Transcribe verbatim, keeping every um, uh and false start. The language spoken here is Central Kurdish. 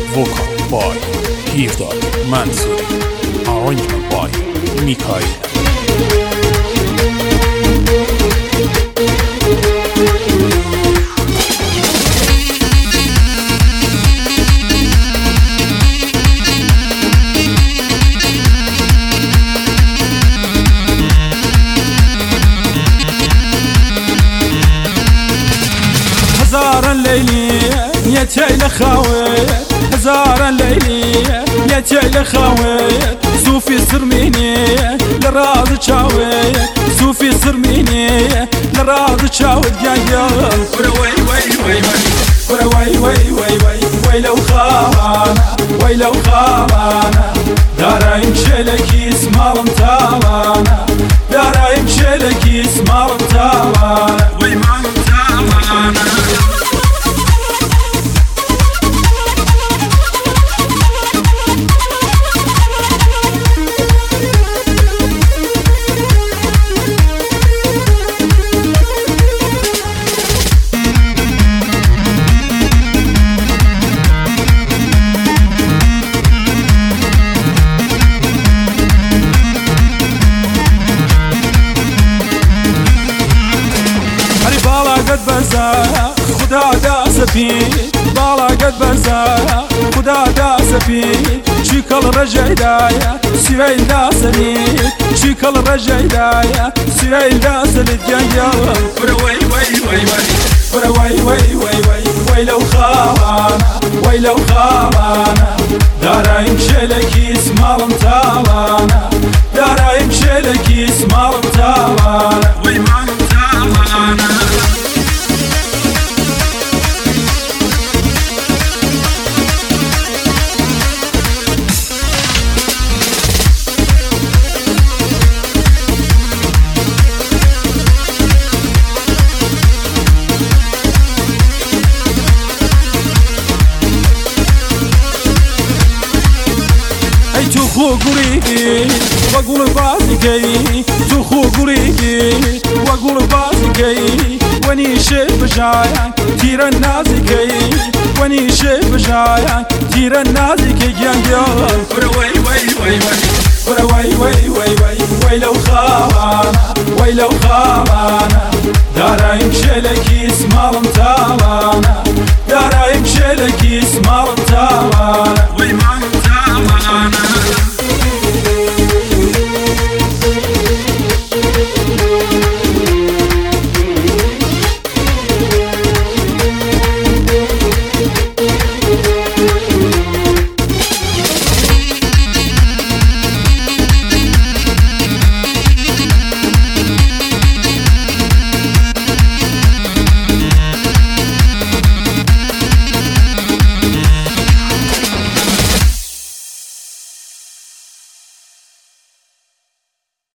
Vocal by Girdal Mansouri. Arrangement by Mikael. هزار الليلية يتعلى خاويت هزار الليلية يتعلى خاويت صوفي سرميني لراض تشاويت صوفي سرميني لراض تشاويت يا يا وي وي وي وي وي وي وي وي وي لو خاوانا وي لو خاوانا دارا يمشيلك يسمع متاوانا دارا يمشيلك يسمع متاوانا وي ما متاوانا قد برزايا خدا داس فيك بالا قد برزايا خدا داس فيك شيكل رجعدايا سويل داس ليك شيكل رجعدايا سويل داس للجايا وي وي وي وي وي وي وي وي وي لو خاوانا وي لو خاوانا دارا يمشيلك يسمع متاوانا دارا يمشيلك يسمع متاوانا وي ما متاوانا تخو قريبي واقول باسكي تخو قريبي واقول باسكي واني شايف جايك تير النازكي واني شايف جايك تير النازكي يا يا وي وي وي وي وي وي وي وي وي لو خاوانا وي لو خاوانا دارا يمشيلك يسمع متاوانا دارا يمشيلك يسمع